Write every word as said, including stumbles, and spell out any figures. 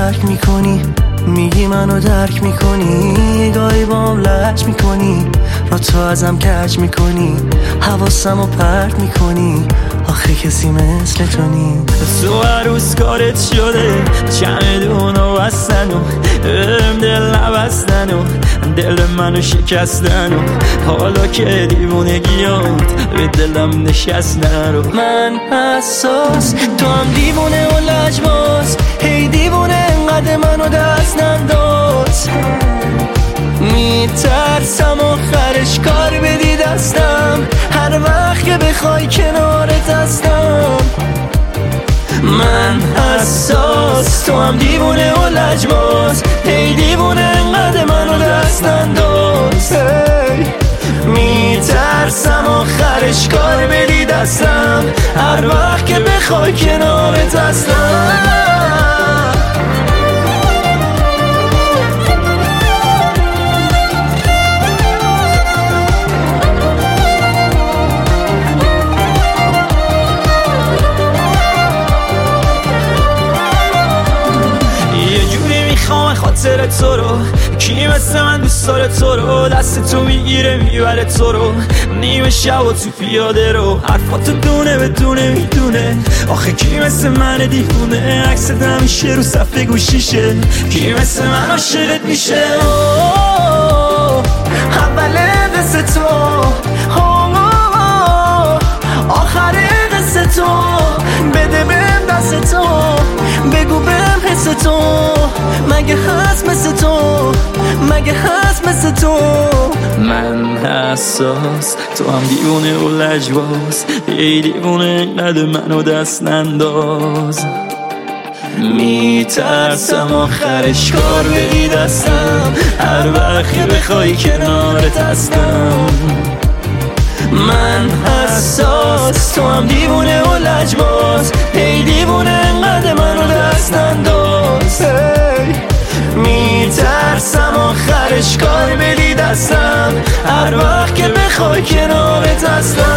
ترک میکنی، میگی منو درک میکنی، گاهی بام لج میکنی، با تو ازم کج میکنی، حواسمو پرت میکنی، آخه کسی مثل تو نی. تو عروس کارت شده چمدون و بستن و ام دل نبستن و دل منو شکستن و حالا که دیوونگیات به دلم نشستن رو. من حساس تو هم دیوونه و لجباز، هی دیوونه انقدر منو دست ننداز، میترسم آخرش کار بدی دستم، هر وقت که بخوای کنارت هستم. من حساس تو هم دیوونه و لجباز، هی دیوونه انقدر منو دست ننداز، میترسم آخرش کار بدی دستم، هر وقت که بخوای کنارت هستم. خاطر تو رو کی مثل من دوست داره تو رو، دست تو میگیره میبره تو رو نیمه شب و تو پیاده رو، حرفاتو دونه به دونه میدونه، آخه کی مثل من دیوونه، عکست همیشه رو صفحه گوشیشه، کی مثل من عاشقت میشه. اول قصه تو، آخر قصه تو، بده بهم دست تو، بگو بهم حس تو، مگه هست مثل تو، مگه هست مثل تو. من حساس تو هم دیوونه و لجباز، ای دیوونه نده منو دست ننداز، میترسم آخرش کار بدی دستم، هر وقت که بخوای کنارت هستم. من حساس تو هم دیوونه و لجباز، ای دیوونه انقدر منو دست ننداز، میترسم آخرش کار بدی دستم، هر وقت که بخوای کنارت هستم.